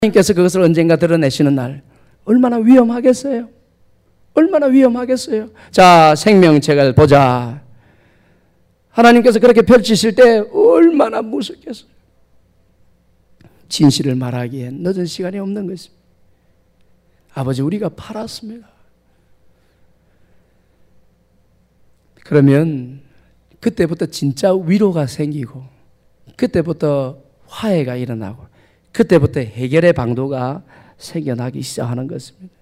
하나님께서 그것을 언젠가 드러내시는 날 얼마나 위험하겠어요? 얼마나 위험하겠어요? 자, 생명책을 보자. 하나님께서 그렇게 펼치실 때 얼마나 무섭겠어요? 진실을 말하기엔 늦은 시간이 없는 것입니다. 아버지, 우리가 팔았습니다. 그러면 그때부터 진짜 위로가 생기고, 그때부터 화해가 일어나고, 그때부터 해결의 방도가 생겨나기 시작하는 것입니다.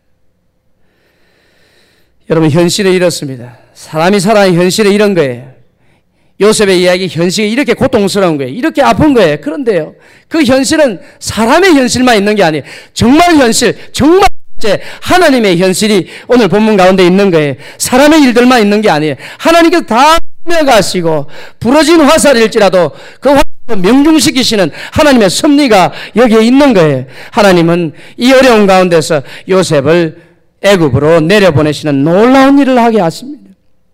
여러분, 현실은 이렇습니다. 사람이 살아가는 현실은 이런 거예요. 요셉의 이야기 현실이 이렇게 고통스러운 거예요. 이렇게 아픈 거예요. 그런데요, 그 현실은 사람의 현실만 있는 게 아니에요. 정말 현실, 정말 하나님의 현실이 오늘 본문 가운데 있는 거예요. 사람의 일들만 있는 게 아니에요. 하나님께서 다 가시고 부러진 화살일지라도 그 화살을 명중시키시는 하나님의 섭리가 여기에 있는 거예요. 하나님은 이 어려운 가운데서 요셉을 애굽으로 내려보내시는 놀라운 일을 하게 하십니다.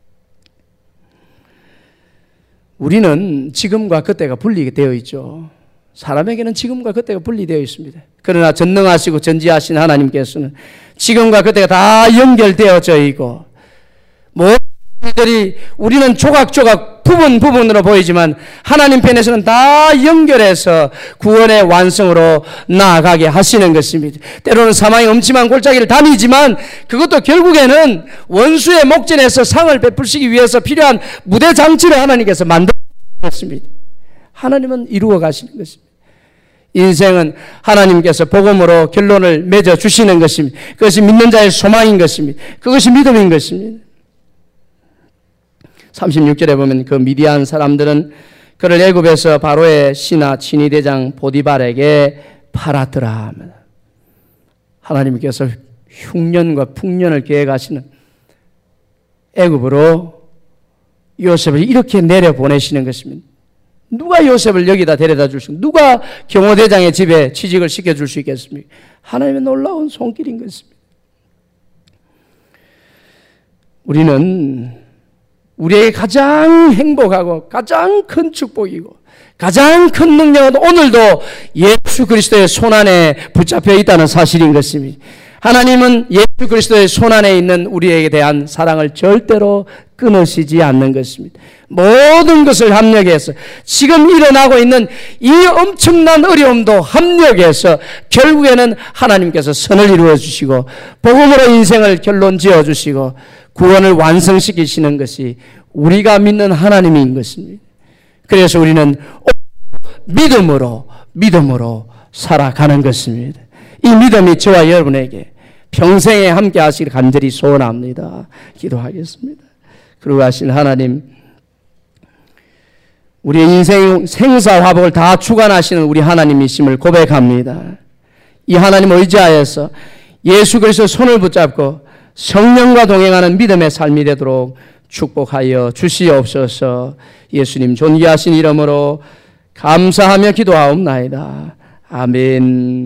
우리는 지금과 그때가 분리되어 있죠. 사람에게는 지금과 그때가 분리되어 있습니다. 그러나 전능하시고 전지하신 하나님께서는 지금과 그때가 다 연결되어져 있고, 모든 일들이 우리는 조각조각 부분으로 보이지만 하나님 편에서는 다 연결해서 구원의 완성으로 나아가게 하시는 것입니다. 때로는 사망의 엄침한 골짜기를 다니지만 그것도 결국에는 원수의 목전에서 상을 베푸시기 위해서 필요한 무대 장치를 하나님께서 만들었습니다. 하나님은 이루어 가시는 것입니다. 인생은 하나님께서 복음으로 결론을 맺어 주시는 것입니다. 그것이 믿는 자의 소망인 것입니다. 그것이 믿음인 것입니다. 36절에 보면 그 미디안 사람들은 그를 애굽에서 바로의 신하 친위대장 보디발에게 팔았더라. 하나님께서 흉년과 풍년을 계획하시는 애굽으로 요셉을 이렇게 내려보내시는 것입니다. 누가 요셉을 여기다 데려다 줄 수 있습니까? 누가 경호대장의 집에 취직을 시켜줄 수 있겠습니까? 하나님의 놀라운 손길인 것입니다. 우리는 우리에게 가장 행복하고 가장 큰 축복이고 가장 큰 능력은 오늘도 예수 그리스도의 손안에 붙잡혀 있다는 사실인 것입니다. 하나님은 예수 그리스도의 손안에 있는 우리에게 대한 사랑을 절대로 끊으시지 않는 것입니다. 모든 것을 합력해서 지금 일어나고 있는 이 엄청난 어려움도 합력해서 결국에는 하나님께서 선을 이루어 주시고 복음으로 인생을 결론 지어 주시고 구원을 완성시키시는 것이 우리가 믿는 하나님인 것입니다. 그래서 우리는 믿음으로 살아가는 것입니다. 이 믿음이 저와 여러분에게 평생에 함께 하시길 간절히 소원합니다. 기도하겠습니다. 그러고 하신 하나님, 우리의 인생 생사화복을 다 주관하시는 우리 하나님이심을 고백합니다. 이 하나님 의지하여서 예수 그리스도의 손을 붙잡고 성령과 동행하는 믿음의 삶이 되도록 축복하여 주시옵소서. 예수님 존귀하신 이름으로 감사하며 기도하옵나이다. 아멘.